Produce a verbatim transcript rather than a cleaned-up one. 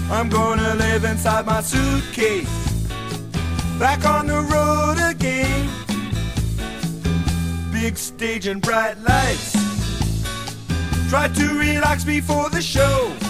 I'm gonna live inside my suitcase, back on the road again. Big stage and bright lights, try to relax before the show.